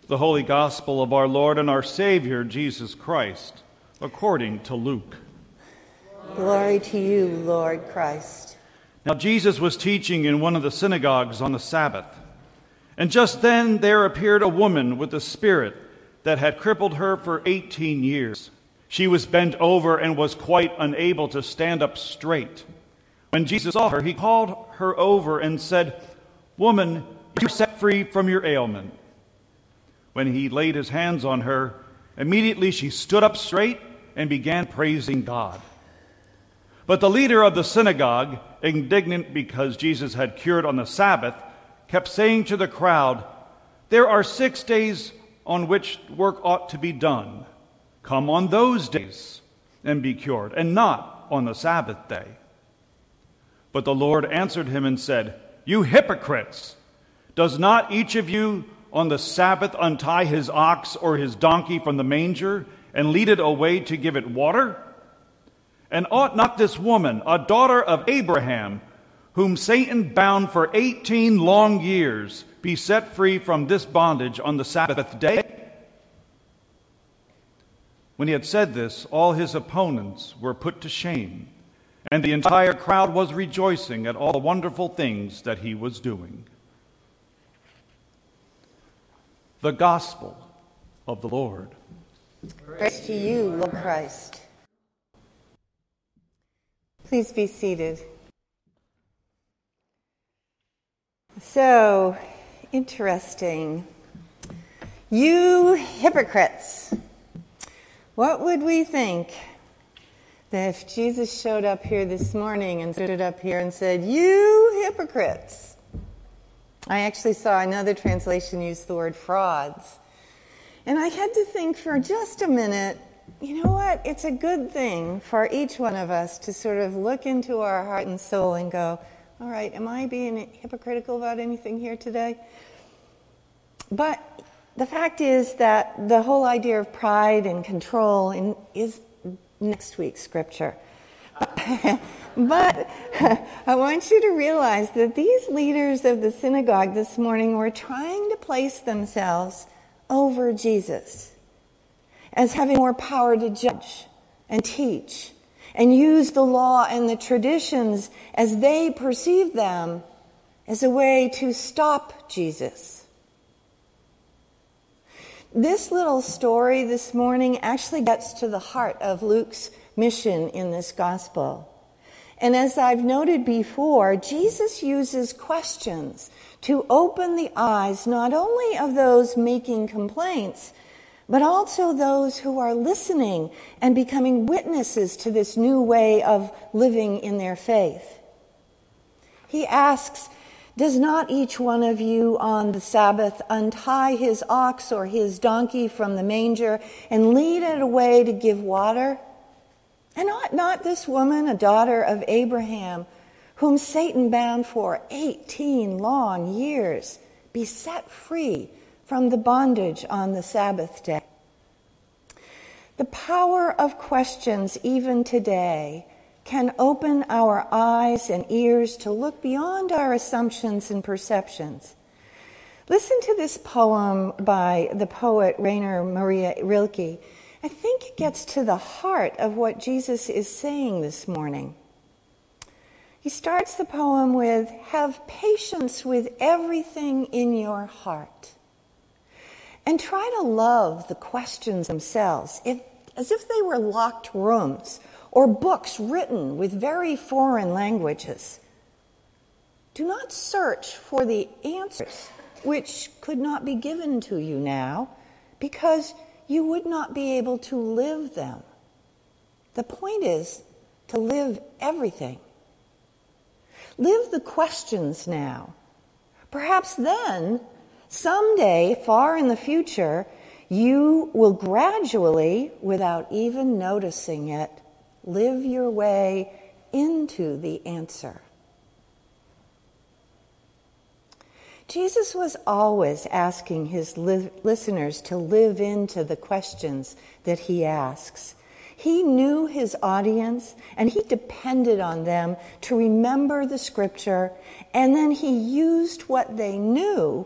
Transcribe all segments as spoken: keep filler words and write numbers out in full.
The Holy Gospel of our Lord and our Savior, Jesus Christ, according to Luke. Glory to you, Lord Christ. Now Jesus was teaching in one of the synagogues on the Sabbath. And just then there appeared a woman with a spirit that had crippled her for eighteen years. She was bent over and was quite unable to stand up straight. When Jesus saw her, he called her over and said, "Woman, you are set free from your ailment." When he laid his hands on her, immediately she stood up straight and began praising God. But the leader of the synagogue, indignant because Jesus had cured on the Sabbath, kept saying to the crowd, "There are six days on which work ought to be done. Come on those days and be cured, and not on the Sabbath day." But the Lord answered him and said, "You hypocrites! Does not each of you on the Sabbath untie his ox or his donkey from the manger and lead it away to give it water? And ought not this woman, a daughter of Abraham, whom Satan bound for eighteen long years, be set free from this bondage on the Sabbath day?" When he had said this, all his opponents were put to shame, and the entire crowd was rejoicing at all the wonderful things that he was doing. The Gospel of the Lord. Praise to you, Lord Christ. Please be seated. So, interesting. You hypocrites. What would we think that if Jesus showed up here this morning and stood up here and said, "You hypocrites"? I actually saw another translation use the word frauds. And I had to think for just a minute, you know what? It's a good thing for each one of us to sort of look into our heart and soul and go, all right, am I being hypocritical about anything here today? But the fact is that the whole idea of pride and control in, is next week's scripture. But I want you to realize that these leaders of the synagogue this morning were trying to place themselves over Jesus as having more power to judge and teach and use the law and the traditions as they perceived them as a way to stop Jesus. This little story this morning actually gets to the heart of Luke's mission in this gospel. And as I've noted before, Jesus uses questions to open the eyes not only of those making complaints, but also those who are listening and becoming witnesses to this new way of living in their faith. He asks, "Does not each one of you on the Sabbath untie his ox or his donkey from the manger and lead it away to give water? And ought not this woman, a daughter of Abraham, whom Satan bound for eighteen long years, be set free from the bondage on the Sabbath day?" The power of questions even today can open our eyes and ears to look beyond our assumptions and perceptions. Listen to this poem by the poet Rainer Maria Rilke. I think it gets to the heart of what Jesus is saying this morning. He starts the poem with, "Have patience with everything in your heart, and try to love the questions themselves, if, as if they were locked rooms or books written with very foreign languages. Do not search for the answers which could not be given to you now, because you would not be able to live them. The point is to live everything. Live the questions now. Perhaps then, someday, far in the future, you will gradually, without even noticing it, live your way into the answer." Jesus was always asking his li- listeners to live into the questions that he asks. He knew his audience, and he depended on them to remember the scripture, and then he used what they knew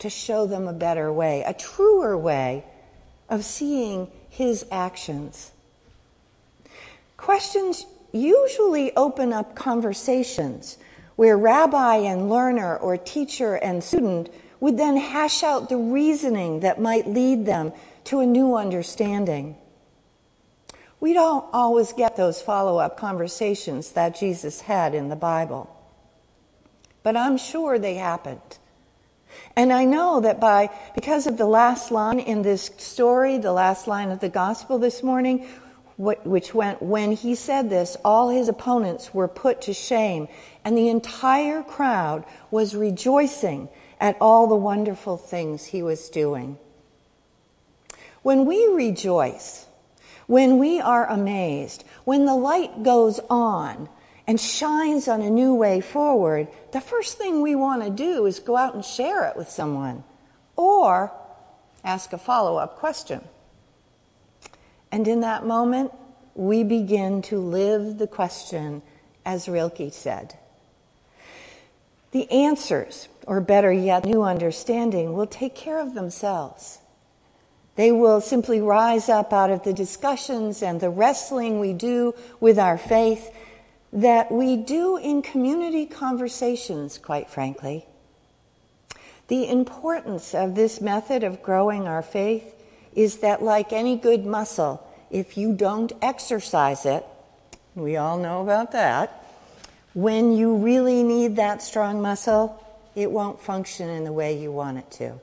to show them a better way, a truer way of seeing his actions. Questions usually open up conversations where rabbi and learner or teacher and student would then hash out the reasoning that might lead them to a new understanding. We don't always get those follow-up conversations that Jesus had in the Bible, but I'm sure they happened. And I know that by because of the last line in this story, the last line of the gospel this morning, which went, when he said this, all his opponents were put to shame, and the entire crowd was rejoicing at all the wonderful things he was doing. When we rejoice, when we are amazed, when the light goes on and shines on a new way forward, the first thing we want to do is go out and share it with someone or ask a follow-up question. And in that moment, we begin to live the question, as Rilke said. The answers, or better yet, new understanding, will take care of themselves. They will simply rise up out of the discussions and the wrestling we do with our faith that we do in community conversations, quite frankly. The importance of this method of growing our faith is that, like any good muscle, if you don't exercise it, we all know about that, when you really need that strong muscle, it won't function in the way you want it to.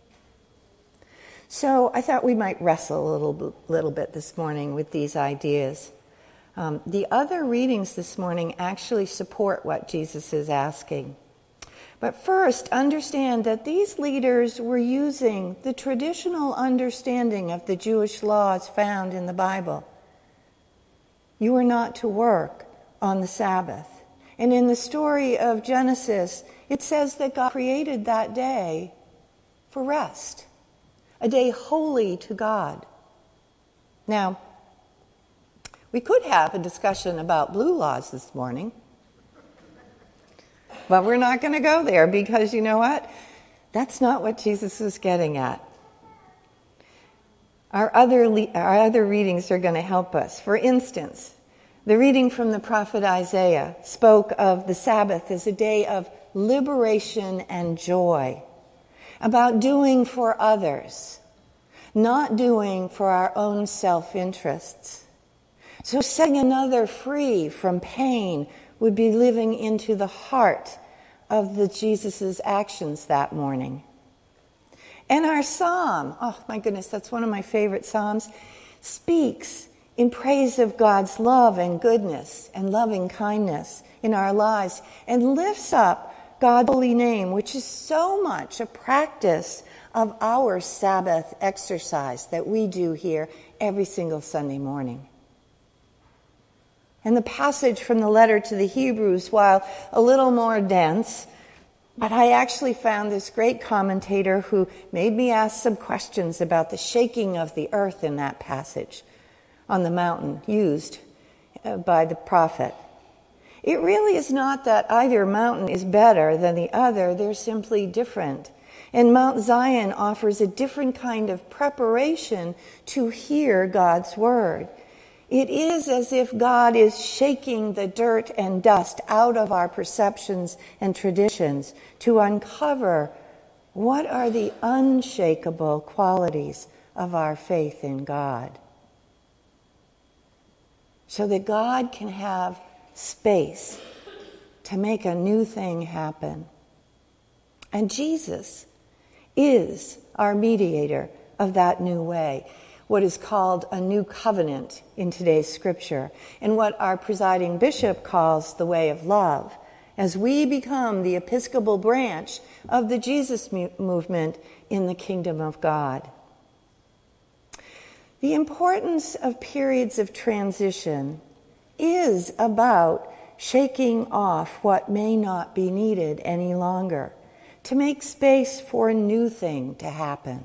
So I thought we might wrestle a little, little bit this morning with these ideas. Um, the other readings this morning actually support what Jesus is asking. But first, understand that these leaders were using the traditional understanding of the Jewish laws found in the Bible. You are not to work on the Sabbath. And in the story of Genesis, it says that God created that day for rest, a day holy to God. Now, we could have a discussion about blue laws this morning, but we're not going to go there because you know what? That's not what Jesus was getting at. Our other, le- our other readings are going to help us. For instance, the reading from the prophet Isaiah spoke of the Sabbath as a day of liberation and joy, about doing for others, not doing for our own self-interests. So setting another free from pain would be living into the heart of the Jesus' actions that morning. And our psalm, oh my goodness, that's one of my favorite psalms, speaks in praise of God's love and goodness and loving kindness in our lives and lifts up God's holy name, which is so much a practice of our Sabbath exercise that we do here every single Sunday morning. And the passage from the letter to the Hebrews, while a little more dense, but I actually found this great commentator who made me ask some questions about the shaking of the earth in that passage on the mountain used by the prophet. It really is not that either mountain is better than the other, they're simply different. And Mount Zion offers a different kind of preparation to hear God's word. It is as if God is shaking the dirt and dust out of our perceptions and traditions to uncover what are the unshakable qualities of our faith in God, so that God can have space to make a new thing happen. And Jesus is our mediator of that new way, what is called a new covenant in today's scripture, and what our presiding bishop calls the way of love, as we become the Episcopal branch of the Jesus movement in the kingdom of God. The importance of periods of transition is about shaking off what may not be needed any longer, to make space for a new thing to happen.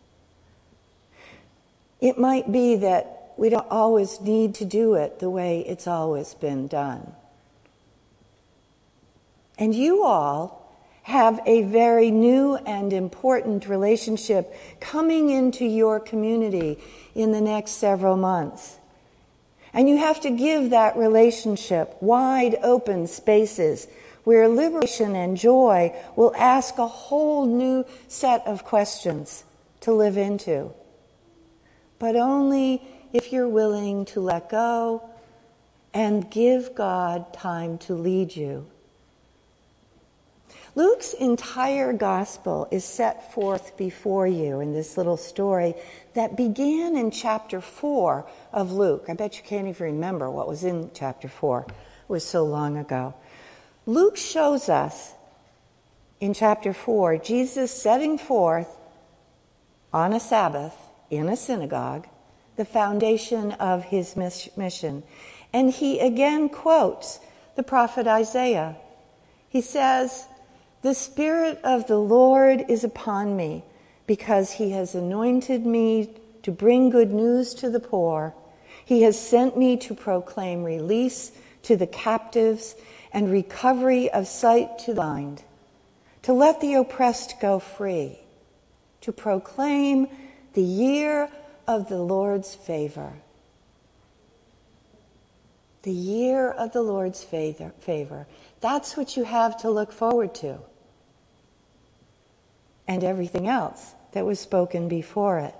It might be that we don't always need to do it the way it's always been done. And you all have a very new and important relationship coming into your community in the next several months. And you have to give that relationship wide open spaces where liberation and joy will ask a whole new set of questions to live into. But only if you're willing to let go and give God time to lead you. Luke's entire gospel is set forth before you in this little story that began in chapter four of Luke. I bet you can't even remember what was in chapter four. It was so long ago. Luke shows us in chapter four Jesus setting forth on a Sabbath in a synagogue the foundation of his mission. And he again quotes the prophet Isaiah. He says, "The Spirit of the Lord is upon me, because he has anointed me to bring good news to the poor. He has sent me to proclaim release to the captives and recovery of sight to the blind, to let the oppressed go free, to proclaim the year of the Lord's favor." The year of the Lord's favor. That's what you have to look forward to. And everything else that was spoken before it.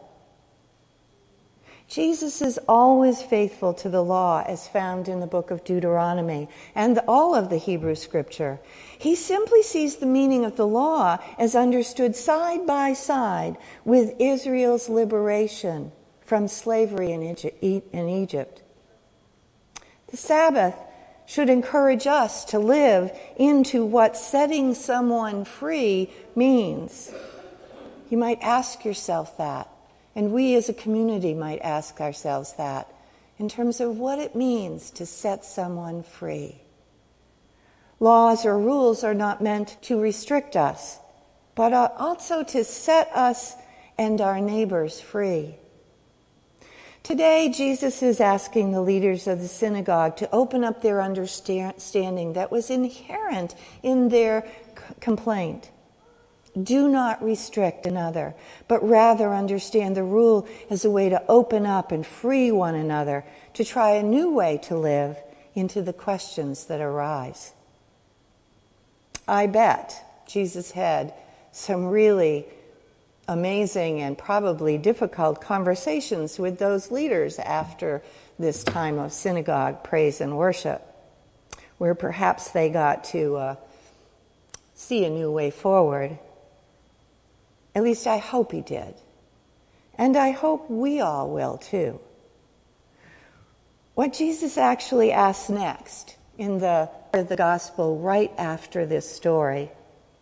Jesus is always faithful to the law as found in the book of Deuteronomy and all of the Hebrew scripture. He simply sees the meaning of the law as understood side by side with Israel's liberation from slavery in Egypt. The Sabbath should encourage us to live into what setting someone free means. You might ask yourself that, and we as a community might ask ourselves that, in terms of what it means to set someone free. Laws or rules are not meant to restrict us, but also to set us and our neighbors free. Today, Jesus is asking the leaders of the synagogue to open up their understanding that was inherent in their c- complaint. Do not restrict another, but rather understand the rule as a way to open up and free one another, to try a new way to live into the questions that arise. I bet Jesus had some really amazing and probably difficult conversations with those leaders after this time of synagogue praise and worship, where perhaps they got to uh, see a new way forward. At least I hope he did. And I hope we all will too. What Jesus actually asks next in the, the gospel right after this story,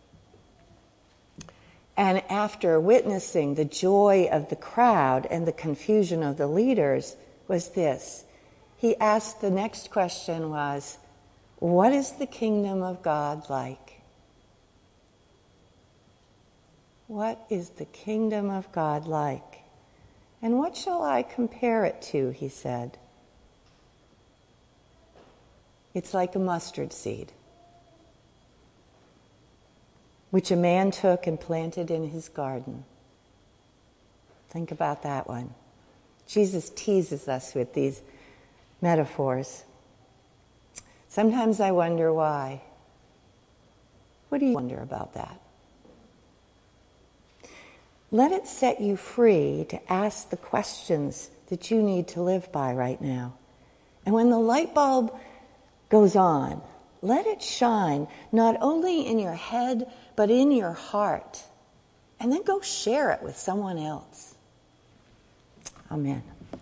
and after witnessing the joy of the crowd and the confusion of the leaders, was this. He asked, the next question was, what is the kingdom of God like? What is the kingdom of God like? And what shall I compare it to, he said. It's like a mustard seed, which a man took and planted in his garden. Think about that one. Jesus teases us with these metaphors. Sometimes I wonder why. What do you wonder about that? Let it set you free to ask the questions that you need to live by right now. And when the light bulb goes on, let it shine not only in your head, but in your heart. And then go share it with someone else. Amen.